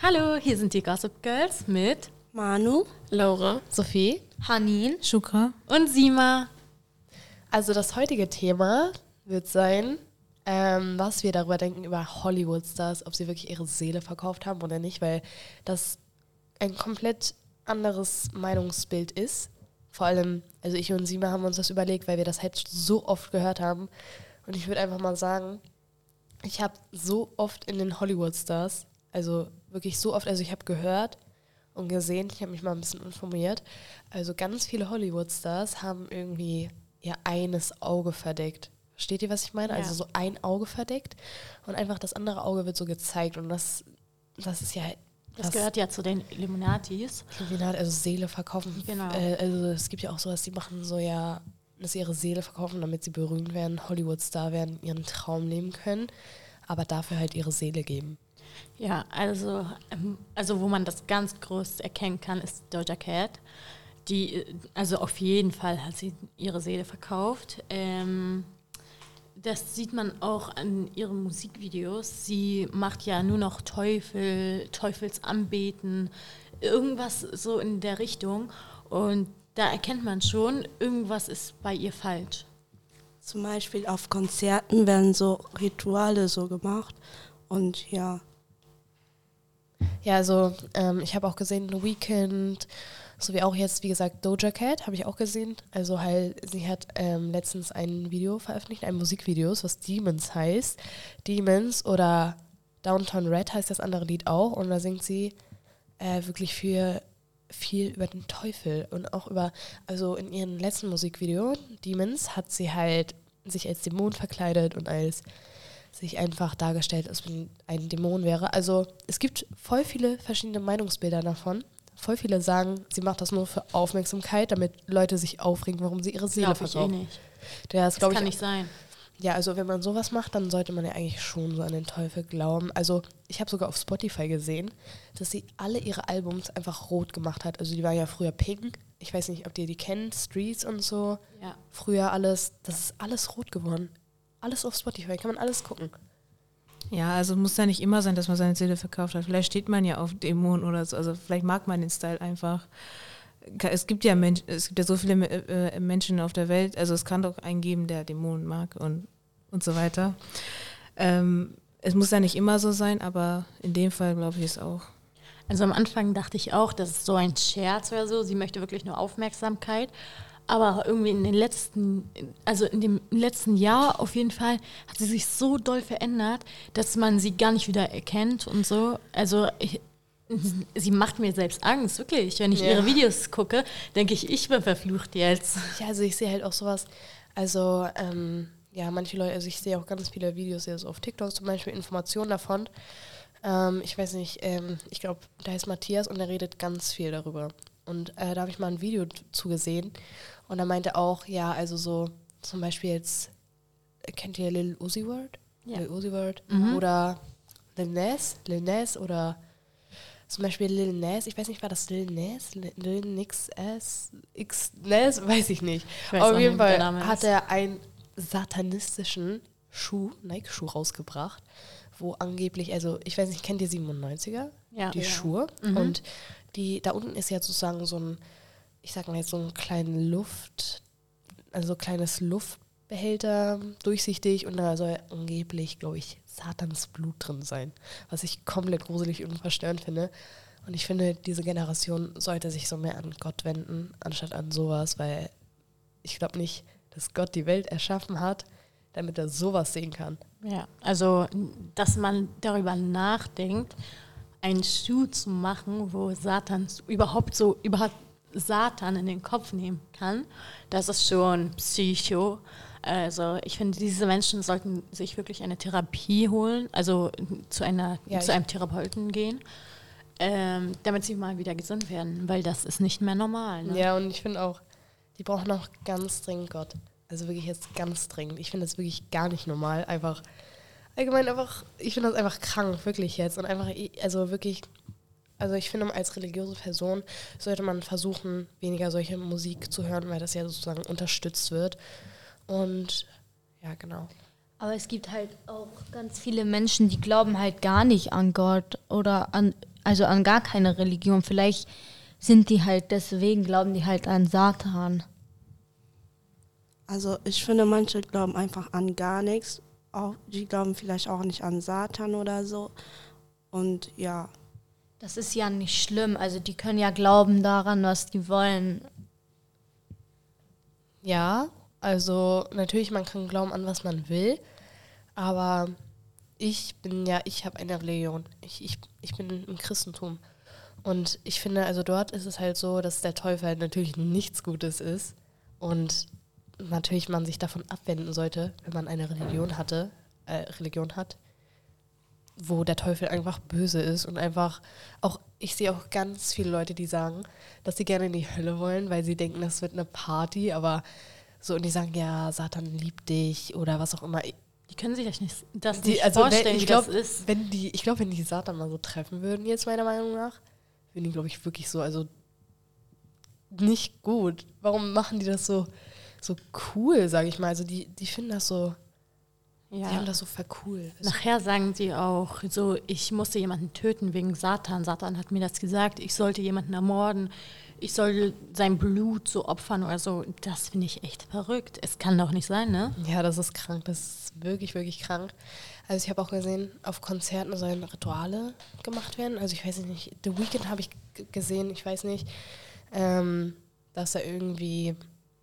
Hallo, hier sind die Gossip Girls mit Manu, Laura, Sophie Hanin, Shukra. und Sima. also das heutige Thema wird sein, was wir darüber denken über Hollywood-Stars, ob sie wirklich ihre Seele verkauft haben oder nicht, weil das ein komplett anderes Meinungsbild ist. Vor allem, also ich und Sima haben uns das überlegt, weil wir das halt so oft gehört haben. Und ich würde einfach mal sagen, ich habe so oft in den Hollywood-Stars, also wirklich so oft, also ich habe gehört und gesehen, ich habe mich mal ein bisschen informiert, also ganz viele Hollywood-Stars haben irgendwie ihr eines Auge verdeckt. Versteht ihr, was ich meine? Ja. Also so ein Auge verdeckt und einfach das andere Auge wird so gezeigt und das ist ja Das gehört ja zu den Illuminatis. Illuminati, also Seele verkaufen. Genau. Also es gibt ja auch sowas, die machen so ja, dass sie ihre Seele verkaufen, damit sie berühmt werden, Hollywood-Star werden, ihren Traum leben können, aber dafür halt ihre Seele geben. Ja, also wo man das ganz groß erkennen kann, ist Doja Cat. Die, also auf jeden Fall hat sie ihre Seele verkauft. Das sieht man auch an ihren Musikvideos. Sie macht ja nur noch Teufelsanbeten, irgendwas so in der Richtung. Und da erkennt man schon, irgendwas ist bei ihr falsch. zum Beispiel auf Konzerten werden so Rituale so gemacht und ja. Ja, also ich habe auch gesehen, The Weeknd, so wie auch jetzt, wie gesagt, Doja Cat, habe ich auch gesehen. Also halt, sie hat letztens ein Video veröffentlicht, ein Musikvideo, was Demons heißt. Demons oder Downtown Red heißt das andere Lied auch. Und da singt sie wirklich viel über den Teufel und auch über, also in ihrem letzten Musikvideo, Demons, hat sie halt sich als Dämon verkleidet und als sich einfach dargestellt, als wenn ein Dämon wäre. Also es gibt voll viele verschiedene Meinungsbilder davon. Voll viele sagen, sie macht das nur für Aufmerksamkeit, damit Leute sich aufregen, warum sie ihre Seele Glaube ich verkauft. nicht. Das Das kann nicht sein. Ja, also wenn man sowas macht, dann sollte man ja eigentlich schon so an den Teufel glauben. Also ich habe sogar auf Spotify gesehen, dass sie alle ihre Albums einfach rot gemacht hat. Also die war ja früher pink. Ich weiß nicht, ob ihr die kennt, Streets und so. Ja. Früher alles, das ist alles rot geworden. Alles auf Spotify, kann man alles gucken. Ja, also muss ja nicht immer sein, dass man seine Seele verkauft hat. Vielleicht steht man ja auf Dämonen oder so. Also vielleicht mag man den Style einfach. Es gibt ja so viele Menschen auf der Welt. Also es kann doch einen geben, der Dämonen mag und so weiter. Es muss ja nicht immer so sein, aber in dem Fall glaube ich es auch. Also am Anfang dachte ich auch, das ist so ein Scherz oder so. Sie möchte wirklich nur Aufmerksamkeit. Aber irgendwie in dem letzten Jahr auf jeden Fall hat sie sich so doll verändert, dass man sie gar nicht wieder erkennt und so. Also sie macht mir selbst Angst, wirklich. Wenn ich ihre Videos gucke, denke ich bin verflucht jetzt. Ja, also ich sehe halt auch sowas, also ja, manche Leute, also ich sehe auch ganz viele Videos jetzt auf TikTok, zum Beispiel Informationen davon. Ich weiß nicht, ich glaube, da ist Matthias und der redet ganz viel darüber. Und da habe ich mal ein Video zugesehen und er meinte auch, ja, also so zum Beispiel jetzt, kennt ihr Lil Uzi Vert? Ja. Lil Uzi Vert oder Lil Nas oder zum Beispiel Lil Nas, ich weiß nicht, war das Lil Nas? Lil Nix X Nas? Weiß ich nicht. Ich weiß Auf auch jeden nicht, wie der Fall Name hat ist. er einen satanistischen Nike-Schuh rausgebracht, wo angeblich, also ich weiß nicht, kennt ihr 97er? Ja. Die Ja. Schuhe. Und da unten ist ja sozusagen so ein, ich sag mal jetzt so ein kleines Luftbehälter, durchsichtig und da soll angeblich, glaube ich, Satans Blut drin sein, was ich komplett gruselig und verstörend finde. Und ich finde, diese Generation sollte sich so mehr an Gott wenden, anstatt an sowas, weil ich glaube nicht, dass Gott die Welt erschaffen hat, damit er sowas sehen kann. Ja, also dass man darüber nachdenkt, einen Schuh zu machen, wo überhaupt Satan in den Kopf nehmen kann, das ist schon Psycho. Also ich finde, diese Menschen sollten sich wirklich eine Therapie holen, also zu einem Therapeuten gehen, damit sie mal wieder gesund werden, weil das ist nicht mehr normal. Ne? Ja, und ich finde auch, die brauchen auch ganz dringend Gott. Also wirklich jetzt ganz dringend. Ich finde das wirklich gar nicht normal. Ich finde das einfach krank, wirklich jetzt. Und einfach, also wirklich, also ich finde, als religiöse Person sollte man versuchen, weniger solche Musik zu hören, weil das ja sozusagen unterstützt wird. Und ja, genau. Aber es gibt halt auch ganz viele Menschen, die glauben halt gar nicht an Gott oder an also an gar keine Religion. Vielleicht sind die halt, deswegen glauben die halt an Satan. Also ich finde, manche glauben einfach an gar nichts. Auch, die glauben vielleicht auch nicht an Satan oder so. Und ja, Das ist ja nicht schlimm. Also die können ja glauben daran, was die wollen. Ja, also natürlich, man kann glauben an, was man will, aber ich habe eine Religion. Ich bin im Christentum. Und ich finde, also dort ist es halt so, dass der Teufel halt natürlich nichts Gutes ist und natürlich man sich davon abwenden sollte, wenn man eine Religion hat, wo der Teufel einfach böse ist und einfach auch, ich sehe auch ganz viele Leute, die sagen, dass sie gerne in die Hölle wollen, weil sie denken, das wird eine Party, aber so, und die sagen, ja, Satan liebt dich oder was auch immer. Die können sich nicht Vorstellen, wie das ist. wenn die Satan mal so treffen würden, jetzt meiner Meinung nach, würden die, glaube ich, wirklich so, also nicht gut. Warum machen die das so cool, sage ich mal? Also die finden das so, die haben das so vercool. Nachher sagen sie auch so, ich musste jemanden töten wegen Satan. Satan hat mir das gesagt, ich sollte jemanden ermorden, ich sollte sein Blut so opfern oder so. Das finde ich echt verrückt. Es kann doch nicht sein, ne? Ja, das ist krank. Das ist wirklich, wirklich krank. Also ich habe auch gesehen, auf Konzerten sollen Rituale gemacht werden. Also ich weiß nicht, The Weeknd habe ich gesehen, ich weiß nicht, dass er irgendwie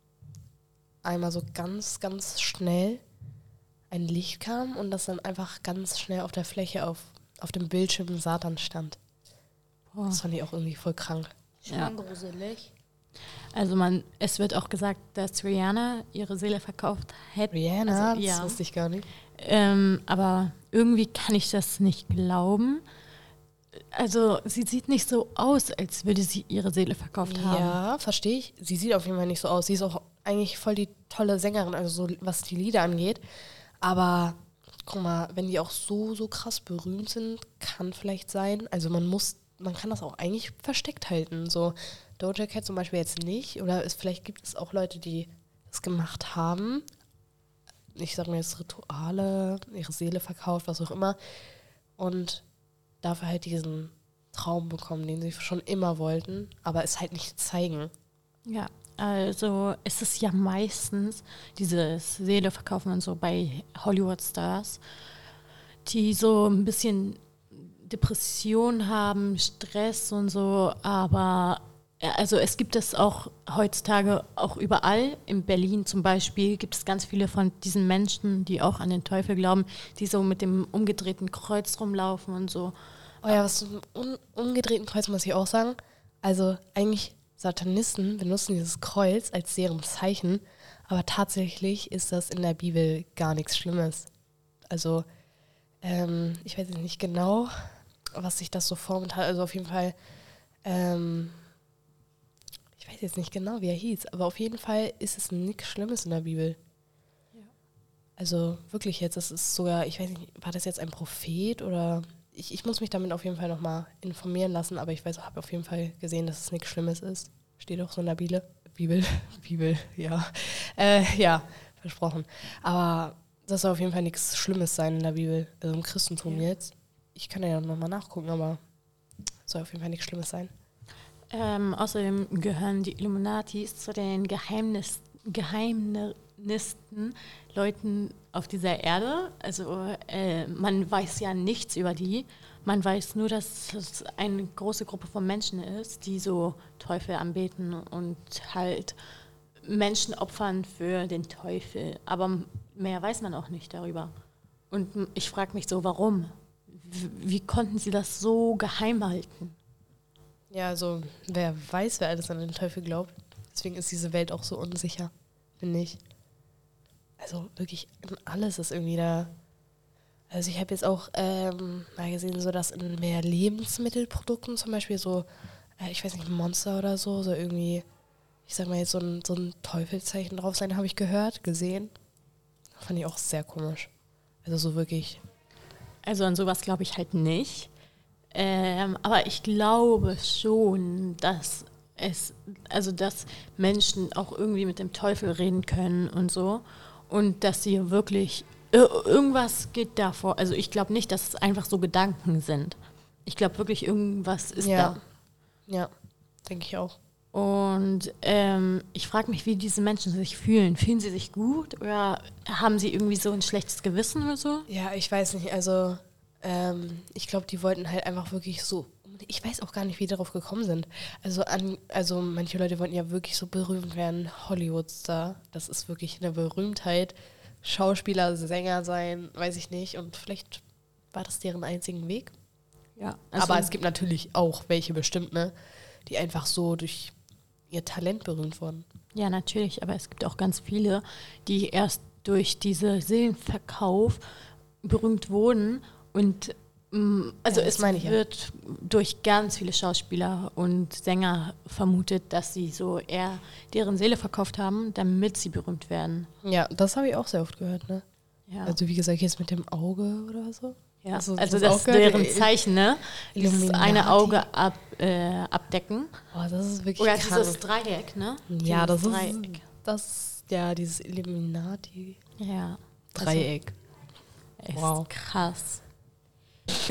einmal so ganz, ganz schnell ein Licht kam und dass dann einfach ganz schnell auf der Fläche auf dem Bildschirm Satan stand. Das fand ich auch irgendwie voll krank. Schon gruselig. Also es wird auch gesagt, dass Rihanna ihre Seele verkauft hätte. Rihanna? Also, Das wusste ich gar nicht. Aber irgendwie kann ich das nicht glauben. Also sie sieht nicht so aus, als würde sie ihre Seele verkauft haben. Ja, verstehe ich. Sie sieht auf jeden Fall nicht so aus. Sie ist auch eigentlich voll die tolle Sängerin, also so was die Lieder angeht. Aber guck mal, wenn die auch so krass berühmt sind, kann vielleicht sein. Also man kann das auch eigentlich versteckt halten. So Doja Cat zum Beispiel jetzt nicht. Oder vielleicht gibt es auch Leute, die das gemacht haben. Ich sage mir jetzt Rituale, ihre Seele verkauft, was auch immer. Und dafür halt diesen Traum bekommen, den sie schon immer wollten, aber es halt nicht zeigen. Ja, also es ist ja meistens dieses Seele verkaufen und so bei Hollywood-Stars, die so ein bisschen Depression haben, Stress und so, aber also es gibt es auch heutzutage auch überall. In Berlin zum Beispiel gibt es ganz viele von diesen Menschen, die auch an den Teufel glauben, die so mit dem umgedrehten Kreuz rumlaufen und so. Oh ja, was zum umgedrehten Kreuz muss ich auch sagen. Also eigentlich Satanisten benutzen dieses Kreuz als deren Zeichen, aber tatsächlich ist das in der Bibel gar nichts Schlimmes. Also ich weiß jetzt nicht genau, was sich das so formt hat. Also auf jeden Fall, ich weiß jetzt nicht genau, wie er hieß, aber auf jeden Fall ist es nichts Schlimmes in der Bibel. Ja. Also wirklich jetzt, das ist sogar, ich weiß nicht, war das jetzt ein Prophet oder... Ich muss mich damit auf jeden Fall nochmal informieren lassen, aber ich habe auf jeden Fall gesehen, dass es nichts Schlimmes ist. Steht auch so in der Bibel, ja. Ja, versprochen. Aber das soll auf jeden Fall nichts Schlimmes sein in der Bibel, also im Christentum jetzt. Ich kann ja nochmal nachgucken, aber soll auf jeden Fall nichts Schlimmes sein. Außerdem gehören die Illuminatis zu den geheimnisten Leuten auf dieser Erde. Also man weiß ja nichts über die. Man weiß nur, dass es eine große Gruppe von Menschen ist, die so Teufel anbeten und halt Menschen opfern für den Teufel. Aber mehr weiß man auch nicht darüber. Und ich frage mich so, warum? Wie konnten sie das so geheim halten? Ja, also wer weiß, wer alles an den Teufel glaubt. Deswegen ist diese Welt auch so unsicher, finde ich. Also wirklich alles ist irgendwie da. Also ich habe jetzt auch mal gesehen, so dass in mehr Lebensmittelprodukten zum Beispiel so, ich weiß nicht, Monster oder so irgendwie, ich sag mal jetzt so ein Teufelszeichen drauf sein, habe ich gesehen. Fand ich auch sehr komisch. Also so wirklich. Also an sowas glaube ich halt nicht. Aber ich glaube schon, dass dass Menschen auch irgendwie mit dem Teufel reden können und so. Und dass sie wirklich, irgendwas geht davor. Also ich glaube nicht, dass es einfach so Gedanken sind. Ich glaube wirklich, irgendwas ist Ja. da. Ja, denke ich auch. Und ich frage mich, wie diese Menschen sich fühlen. Fühlen sie sich gut oder haben sie irgendwie so ein schlechtes Gewissen oder so? Ja, ich weiß nicht, also ich glaube, die wollten halt einfach wirklich so, ich weiß auch gar nicht, wie die darauf gekommen sind. Also manche Leute wollten ja wirklich so berühmt werden, Hollywood-Star, das ist wirklich eine Berühmtheit. Schauspieler, Sänger sein, weiß ich nicht. Und vielleicht war das deren einzigen Weg. Ja. Aber es gibt natürlich auch welche bestimmt, ne, die einfach so durch ihr Talent berühmt wurden. Ja, natürlich, aber es gibt auch ganz viele, die erst durch diese Seelenverkauf berühmt wurden und also Ja, das es meine ich ja. wird durch ganz viele Schauspieler und Sänger vermutet, dass sie so eher deren Seele verkauft haben, damit sie berühmt werden. Ja, das habe ich auch sehr oft gehört, ne? Ja, Also wie gesagt, jetzt mit dem Auge oder so. ja. also Also das das auch gehört? deren Zeichen, ne? Dieses Illuminati. eine Auge abdecken. Oh, das ist wirklich Oder krank. dieses Dreieck, ne? Ja, das Dieses ist Dreieck. ja dieses Illuminati-Dreieck. Ja. Echt Wow. krass.